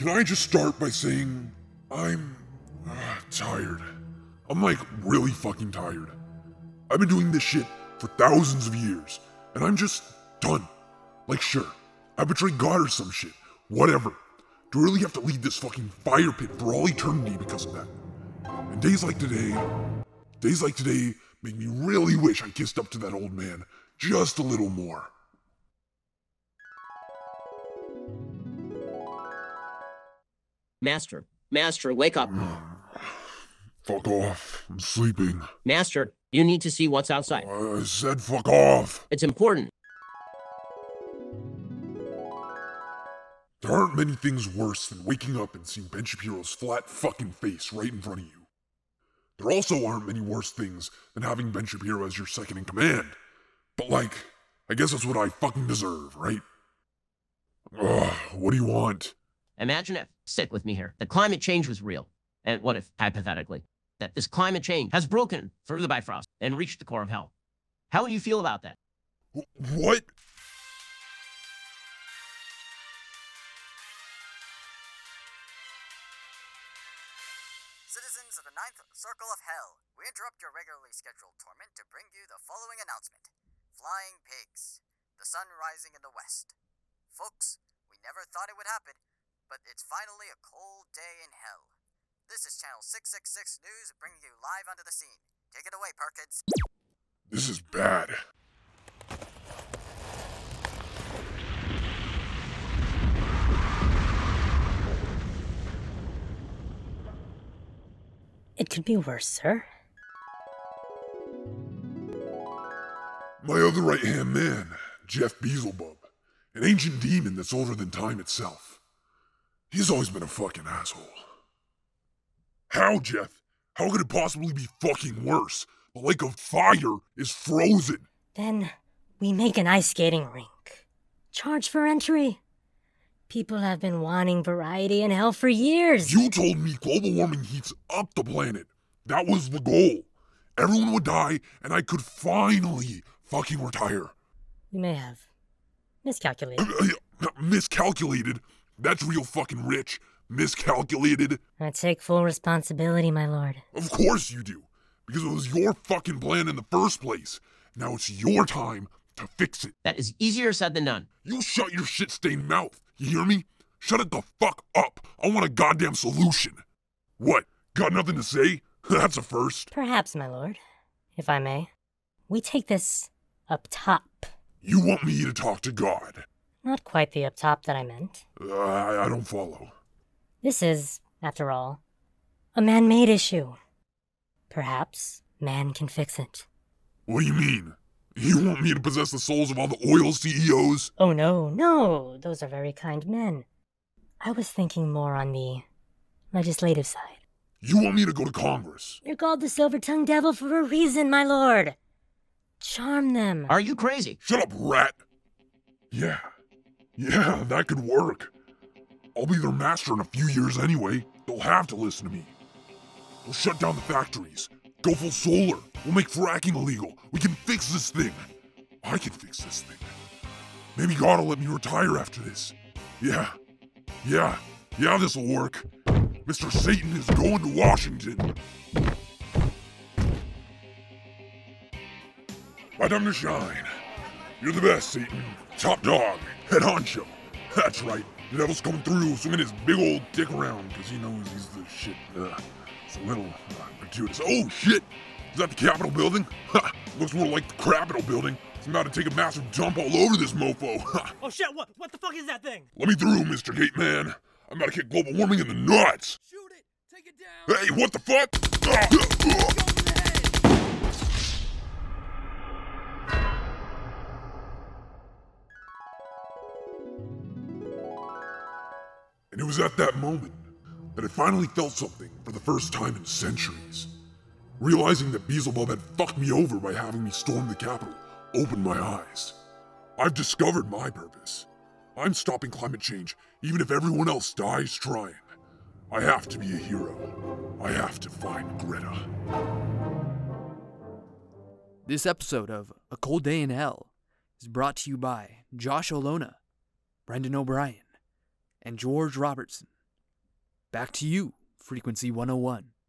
Can I just start by saying I'm tired. I'm like really fucking tired. I've been doing this shit for thousands of years, and I'm just done. Like, sure, I betrayed God or some shit. Whatever. Do I really have to lead this fucking fire pit for all eternity because of that? And days like today make me really wish I kissed up to that old man just a little more. Master, wake up. Fuck off. I'm sleeping. Master, you need to see what's outside. I said fuck off. It's important. There aren't many things worse than waking up and seeing Ben Shapiro's flat fucking face right in front of you. There also aren't many worse things than having Ben Shapiro as your second in command. But like, I guess that's what I fucking deserve, right? Ugh, what do you want? Imagine if, sit with me here, that climate change was real. And what if, hypothetically, that this climate change has broken through the Bifrost and reached the core of hell? How would you feel about that? What? Citizens of the Ninth Circle of Hell, we interrupt your regularly scheduled torment to bring you the following announcement. Flying pigs. The sun rising in the west. Folks, we never thought it would happen, but it's finally a cold day in hell. This is Channel 666 News bringing you live onto the scene. Take it away, Perkins. This is bad. It could be worse, sir. My other right-hand man, Jeff Beelzebub, an ancient demon that's older than time itself. He's always been a fucking asshole. How, Jeff? How could it possibly be fucking worse? The lake of fire is frozen. Then we make an ice skating rink. Charge for entry. People have been wanting variety in hell for years. You told me global warming heats up the planet. That was the goal. Everyone would die, and I could finally fucking retire. You may have miscalculated. Miscalculated? That's real fucking rich. Miscalculated? I take full responsibility, my lord. Of course you do. Because it was your fucking plan in the first place. Now it's your time to fix it. That is easier said than done. You shut your shit-stained mouth. You hear me? Shut it the fuck up. I want a goddamn solution. What? Got nothing to say? That's a first. Perhaps, my lord, if I may. We take this up top. You want me to talk to God? Not quite the up top that I meant. I don't follow. This is, after all, a man-made issue. Perhaps man can fix it. What do you mean? You want me to possess the souls of all the oil CEOs? Oh, no. Those are very kind men. I was thinking more on the legislative side. You want me to go to Congress? You're called the Silver-Tongued Devil for a reason, my lord. Charm them. Are you crazy? Shut up, rat. Yeah, that could work. I'll be their master in a few years anyway. They'll have to listen to me. We'll shut down the factories. Go full solar. We'll make fracking illegal. We can fix this thing. I can fix this thing. Maybe God will let me retire after this. Yeah, this'll work. Mr. Satan is going to Washington. My time to shine. You're the best, Satan. Top dog. Head honcho. That's right. The devil's coming through, swinging his big old dick around, because he knows he's the shit. It's a little gratuitous. Oh, shit! Is that the Capitol building? Ha! Looks more like the Crapitol building. It's about to take a massive dump all over this mofo. Ha! Oh shit, what the fuck is that thing? Let me through, Mr. Gate Man. I'm about to kick global warming in the nuts. Shoot it! Take it down! Hey, what the fuck? And it was at that moment that I finally felt something for the first time in centuries. Realizing that Beelzebub had fucked me over by having me storm the Capitol opened my eyes. I've discovered my purpose. I'm stopping climate change, even if everyone else dies trying. I have to be a hero. I have to find Greta. This episode of A Cold Day in Hell is brought to you by Josh Olona, Brendan O'Brien, and George Robertson Back to you, Frequency 101.